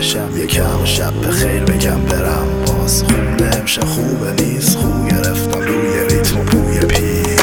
بشم یکم شب بخیر بگم برم باز خونه امشب خوبه نیست خو گرفتم روی ریتم و بوی پیر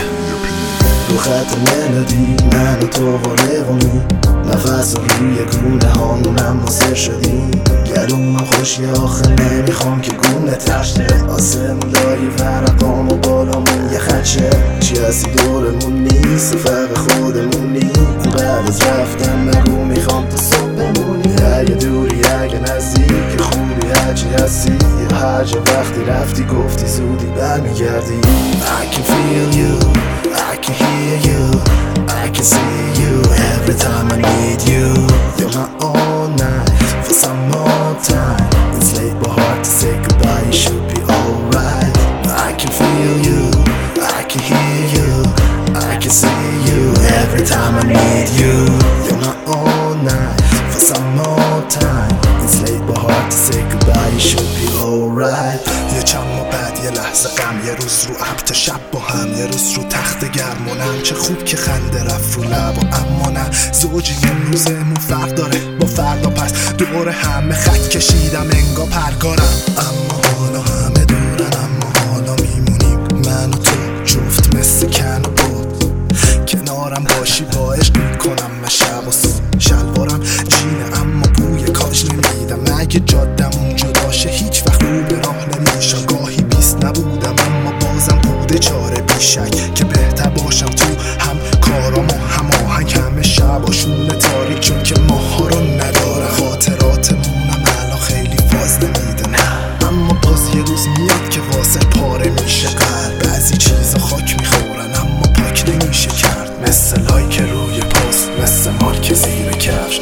رو خط ملودی من و تو قرقونی نفس روی گونه هامونم مصر شدیم گلومم خوشی آخه نمیخوام که گونه تشته آسمون لای ورقام و بالامون یه خدشه چی هستی دورمون نیست فرق خودمونی بعد از رفتن نگو میخوام تا صبح بمونی اگه دوری اگه نزدیک خوبی هرچی هستی هر جا وقتی رفتی گفتی زودی برمیگردی I can feel you, I can hear you, I can see you every time I need you. You're my all night for some more time. It's late but hard to say goodbye, you should be alright. I can feel you, I can hear you, I can see you every time I need you. You're my all night for some more time. It's late but hard to say goodbye, you should be alright. یه چند ماه بعد یه لحظه غم یه روز رو ابر تا شب با هم یه روز رو تخت گرمونم چه خوب که خنده رفت رو لب و اما نه زوجی امروزمون فرق داره با فردا پس دور همه خط کشیدم انگا پرگارم اما حالا همه دورن اما حالا میمونیم من و تو جفت مثل کن و بود کنارم باشی با عشق میکنم من شب و صبح شلوارم جینه اما بوی کاش نمیدم اگه جادم اونجا داشه هیچ وقت رو به راه نمیشم گاهی بیست نبودم اما بازم بوده چاره بیشک که بهتر باشم تو هم کارام و هم آهنگ همه شب و شونه تاریک چون که ماها رو نداره خاطراتمونم الان خیلی فاز نمیده نه اما باز یه روز میاد که واسه پاره میشه قلب بعضی چیزا خاک میخورن اما پاک نمیشه کرد مثل لایک روی پست مثل مارک زیر کفش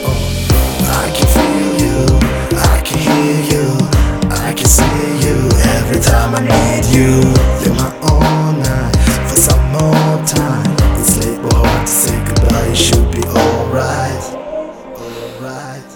I can feel you, I can hear you, I can see you every time I need you. You're my all night for some more time. It's late but hard to say goodbye, you should be alright. Alright,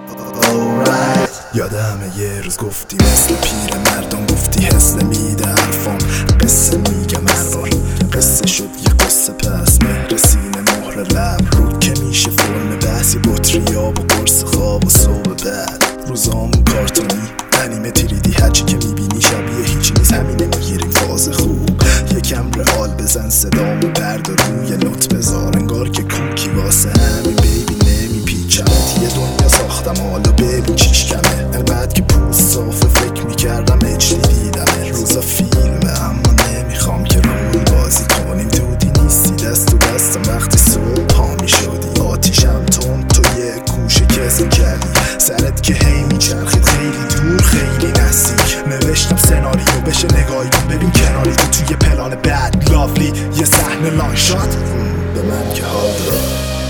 alright. یادمه یه روز گفتی مثل پیر مردم گفتی حس نمیده حرفام قصه میگم هر بار قصه شد یه قصه پس مهر سینه مهر لب رود که میشه فرم بحثی بطریاب و قرص خواب و صبح بعد روزامون کارتونی انیمه تریدی هرچی که میبینی شبیه هیچی نیست همینه میگیریم فاز خوب یکم رئال بزن صدامو بردار روی نوت بذار انگار که کوکی واسه همین بیبی نمیپیچمت یه دنیا ساختم حالا ببین چیش کمه انقدر که پوست صافه فکر میکردم اچلی دیدمه روزا فیلمه اما نمیخوام که رول بازی کنیم دودی نیستی دست تو دستم وقتی صبح پا میشدی آتیشم تون تو یه گوشه کسی کردی سرت که هی میچرخید خیلی دور خیلی نزدیک نوشتم سناریو بشه نگاهی کن ببین کناری تو توی پلان بد لاولی یه صحنه لانگ شات به من که حال داد